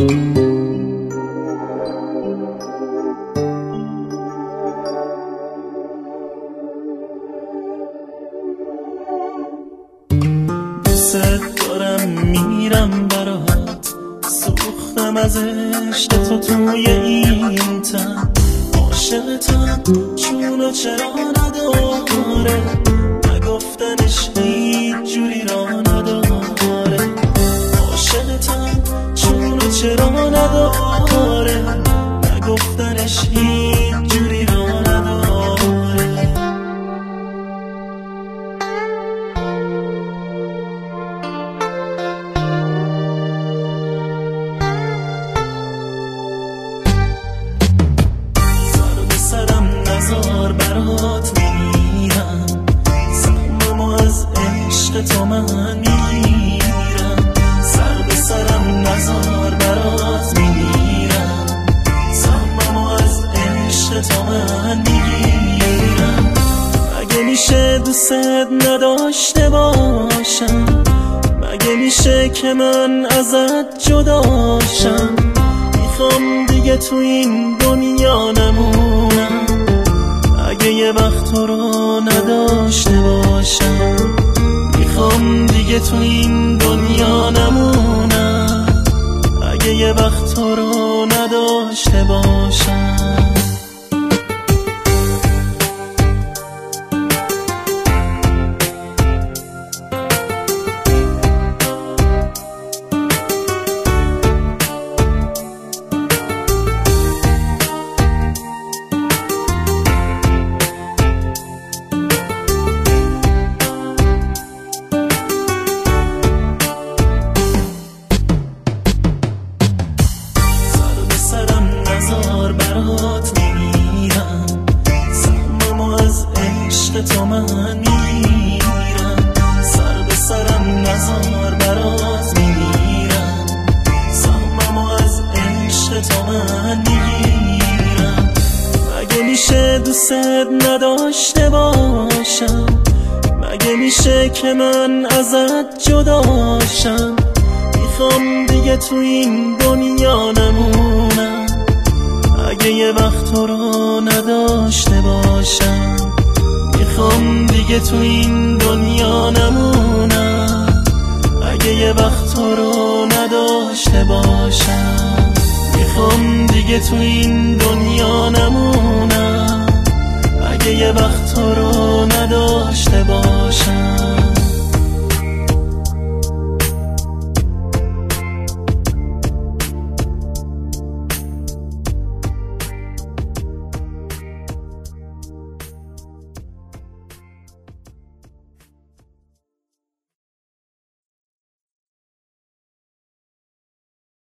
دوست دارم میرم برات، سوختم از عشق تو توی این تن، عاشقتم چونو چرا نداره، نگفتنش هیچ جوری را نداره، عاشقتم چونو چرا نداره، نگفتنش هیچ جوری را نداره. نزار برات میمیرم، سممو از عشق تو من میگیرم، سر به سرم نزار برات میمیرم، سممو از عشق تو من میگیرم. مگه میشه دوست نداشته باشم؟ مگه میشه که من ازت جداشم؟ میخوام دیگه تو این دنیا نمونم، اگه یه وقت تو رو نداشته باشم. میخوام دیگه تو این دنیا نمونم، اگه یه وقت تو رو نداشته باشم. برات میمیرم، سممو از عشق تو من میگیرم، سر به سرم نزار برات میمیرم، سممو از عشق تو من میگیرم. مگه میشه دوست نداشته باشم؟ مگه میشه که من ازت جداشم؟ میخوام دیگه تو این دنیا نمونم، اگه یه وقت تو رو نداشته باشم. میخوام دیگه تو این دنیا نمونم، اگه یه وقت تو رو نداشته باشم. میخوام دیگه تو این دنیا نمونم،